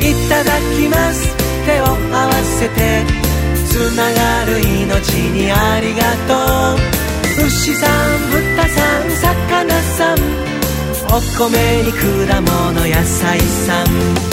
いただきます。手を合わせてつながる命にありがとう。牛さん豚さん魚さん、お米に果物野菜さん。